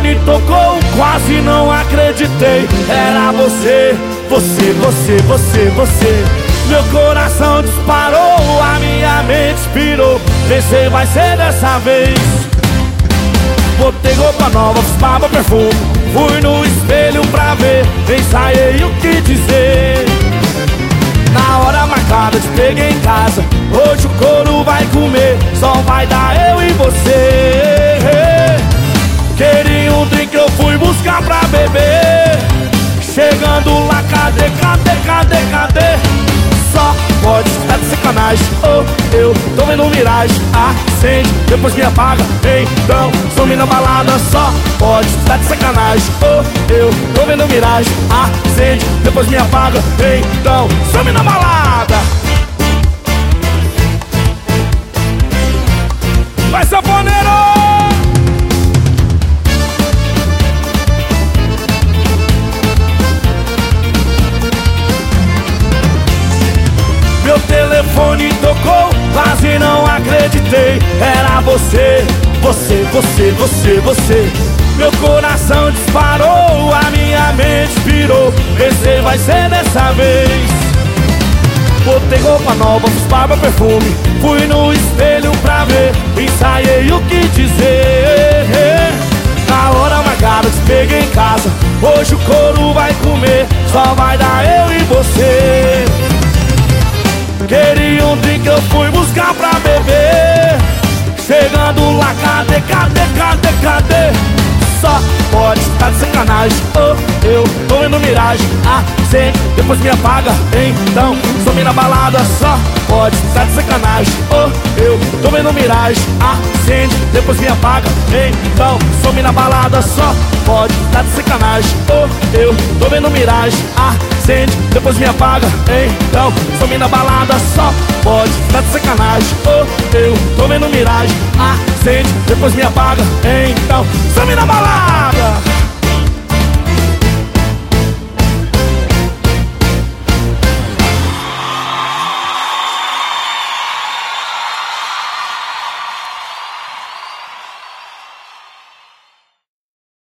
telefone tocou, quase não acreditei. Era você, você, você, você, você. Meu coração disparou, a minha mente inspirou. Pensei, vai ser dessa vez. Botei roupa nova, fiz barba, perfume. Fui no espelho pra ver, ensaiei o que dizer. Na hora marcada te peguei em casa, hoje o couro vai comer, só vai dar eu e você. Queria um drink, eu fui buscar pra beber. Chegando lá, cadê, cadê, cadê, cadê? Só pode estar de sacanagem, oh, eu tô vendo miragem. Acende, depois me apaga, então some na balada. Só pode estar de sacanagem, oh, eu tô vendo miragem. Acende, depois me apaga, então some na balada. Vai, sanfoneiro! Meu telefone tocou, quase não acreditei. Era você, você, você, você, você. Meu coração disparou, a minha mente inspirou. Pensei, vai ser dessa vez. Botei roupa nova, fiz barba, perfume. Fui no espelho pra ver, ensaiei o que dizer. Na hora marcada te peguei em casa, hoje o couro vai comer, só vai dar eu e você. Queria um drink, eu fui buscar pra beber. Chegando lá, cadê, cadê, cadê, cadê? Só pode estar de sacanagem, oh, eu tô vendo miragem. Acende, depois me apaga, então some na balada. Só pode estar de sacanagem, oh, eu tô vendo miragem. Acende, depois me apaga, então some na balada. Só pode estar de sacanagem, oh, eu tô vendo miragem. Acende, depois me apaga, então some na balada. Só pode estar de sacanagem, oh, eu tô vendo miragem. Acende, depois me apaga, então some na balada.